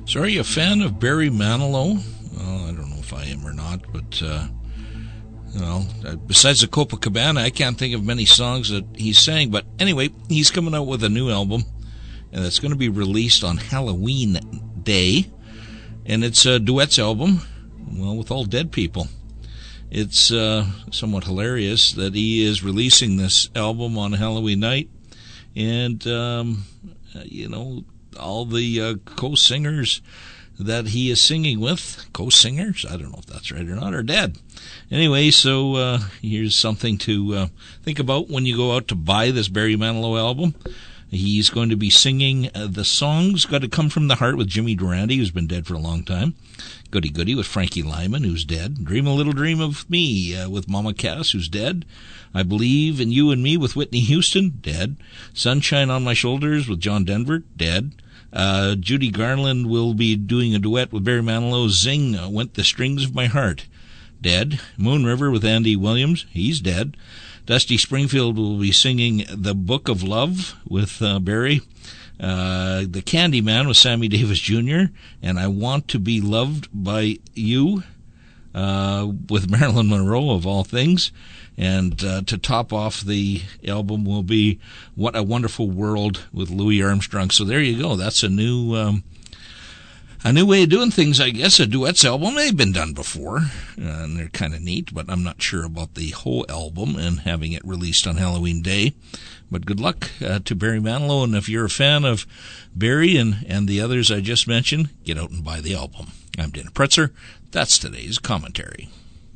So are you a fan of Barry Manilow? Well, I don't know if I am or not, but, besides the Copacabana, I can't think of many songs that he sang. But anyway, he's coming out with a new album, and it's going to be released on Halloween Day. And it's a duets album, well, with all dead people. It's somewhat hilarious that he is releasing this album on Halloween night. And, all the co-singers that he is singing with, co-singers, I don't know if that's right or not, are dead. Anyway, so here's something to think about when you go out to buy this Barry Manilow album. He's going to be singing the songs Got to Come From the Heart with Jimmy Durante, who's been dead for a long time. Goody Goody with Frankie Lyman, who's dead. Dream a Little Dream of Me with Mama Cass, who's dead. I Believe in You and Me with Whitney Houston, dead. Sunshine on My Shoulders with John Denver, dead. Judy Garland will be doing a duet with Barry Manilow. Zing Went the Strings of My Heart, dead. Moon River with Andy Williams, he's dead. Dusty Springfield will be singing The Book of Love with Barry. The Candyman with Sammy Davis Jr. and I Want to Be Loved by You with Marilyn Monroe, of all things. And to top off the album will be What a Wonderful World with Louis Armstrong. So there you go. That's a new way of doing things, I guess. A duets album. They've been done before, and they're kind of neat, but I'm not sure about the whole album and having it released on Halloween Day. But good luck to Barry Manilow, and if you're a fan of Barry and the others I just mentioned, get out and buy the album. I'm Dana Pretzer. That's today's commentary.